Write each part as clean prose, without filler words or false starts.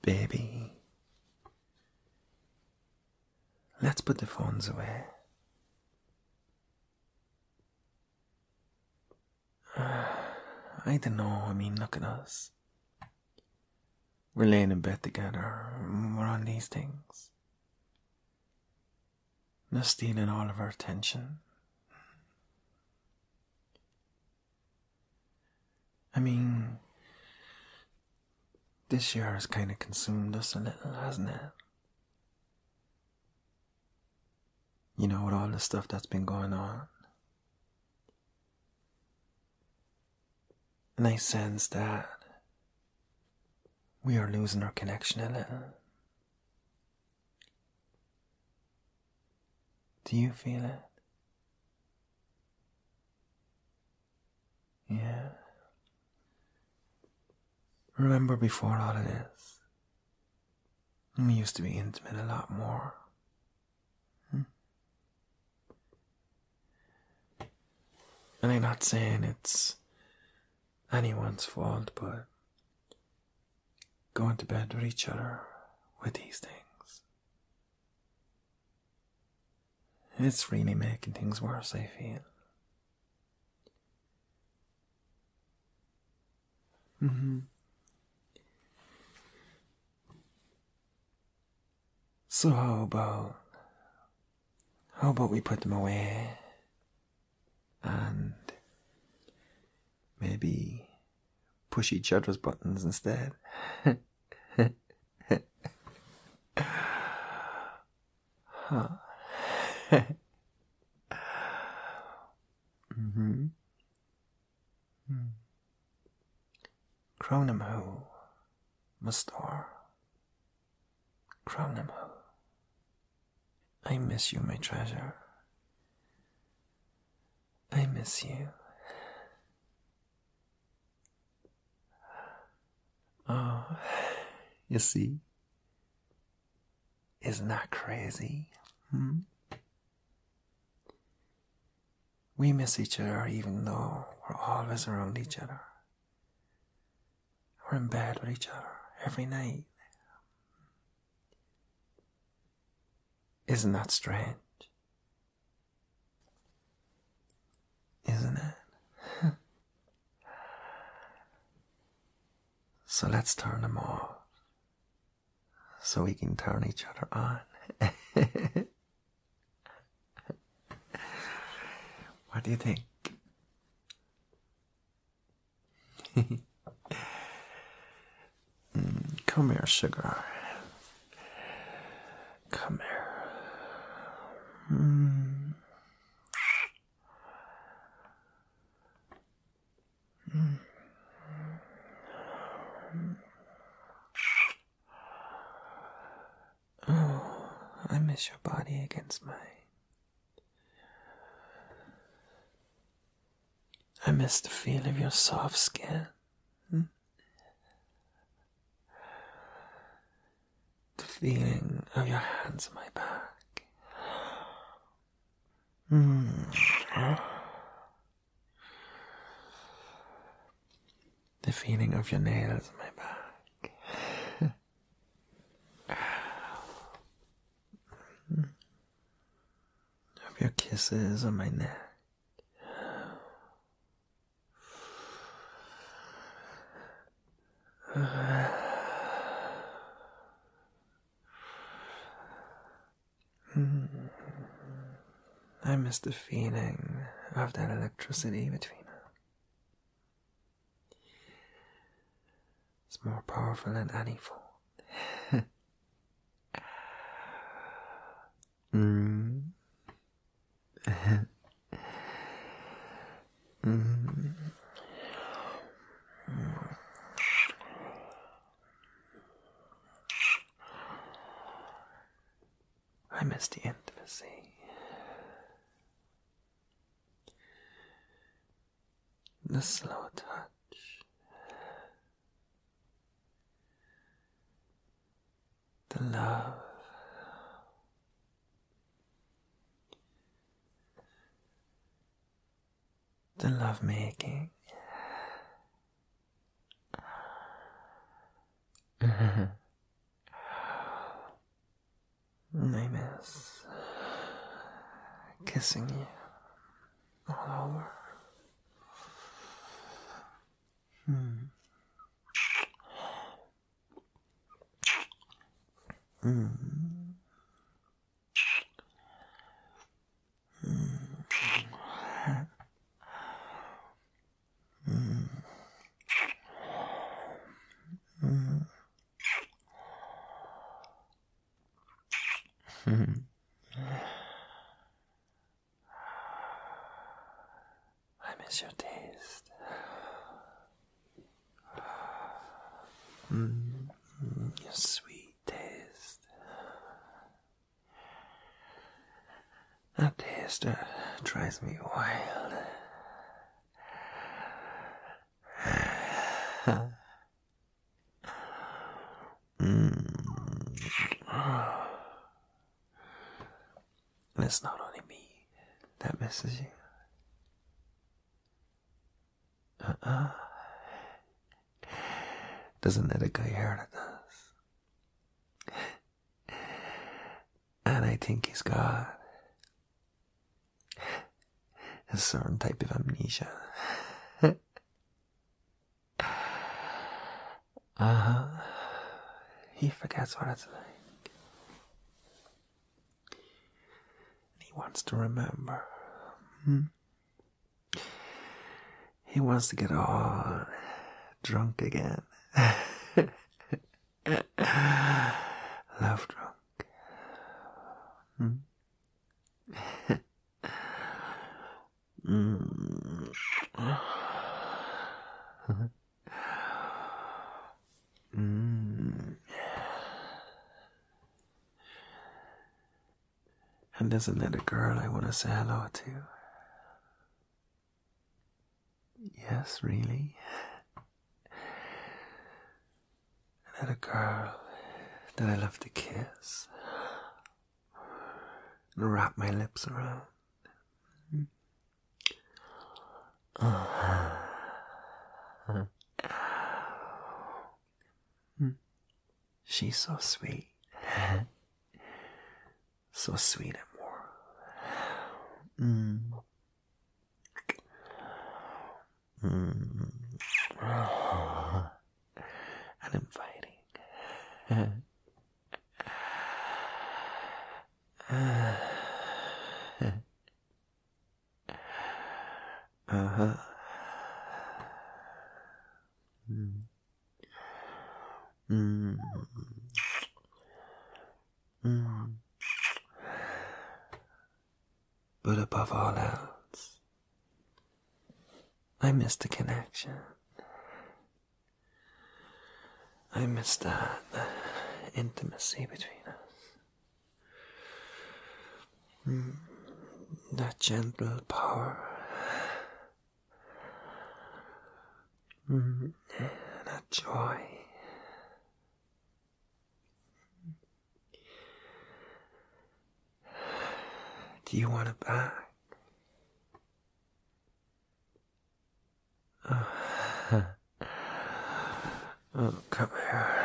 Baby, let's put the phones away. I don't know, look at us. We're laying in bed together, we're on these things. They're stealing all of our attention. This year has kind of consumed us a little, hasn't it? You know, with all the stuff that's been going on. And I sense that we are losing our connection a little. Do you feel it? Yeah. Remember before all of this, we used to be intimate a lot more. And I'm not saying it's anyone's fault, but going to bed with each other with these things, it's really making things worse, I feel. So how about we put them away and maybe push each other's buttons instead? Huh. Crownamhu, Mustor. Crownamhu. I miss you, my treasure. I miss you. Oh, you see? Isn't that crazy? We miss each other even though we're always around each other. We're in bed with each other every night. Isn't that strange? Isn't it? So let's turn them off so we can turn each other on. What do you think? Come here, sugar. Come here. Oh, I miss your body against mine. I miss the feel of your soft skin. The feeling of your hands on my back. The feeling of your nails on my back. Of your kisses on my neck. I miss the feeling of that electricity between us. It's more powerful than any phone. I miss the intimacy. The slow touch. The love. The love making. us, kissing you all over. Mm. Mm. Mm. Mm. Mm. Mm. I miss your taste. Your sweet taste. That taste drives me wild. And it's not only me that misses you. There's another guy here that does. And I think he's got a certain type of amnesia. He forgets what it's like. He wants to remember. He wants to get all drunk again. Love drunk. And there's another girl I want to say hello to. Yes, really? Another girl that I love to kiss and wrap my lips around. She's so sweet. So sweet and warm. And inviting. But above all else, I miss the connection. I miss that intimacy between us. That gentle power. That joy. Do you want it back? Oh, come here.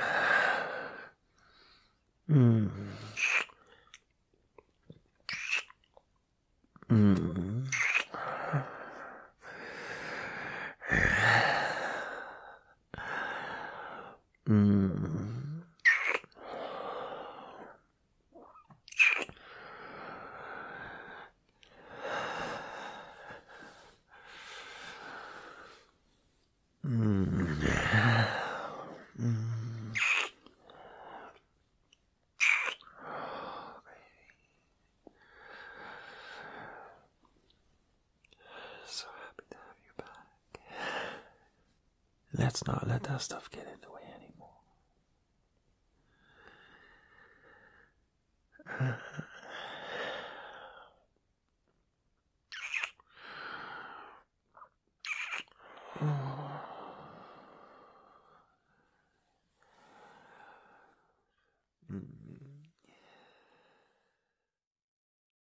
So happy to have you back. Let's not let that stuff get in the way.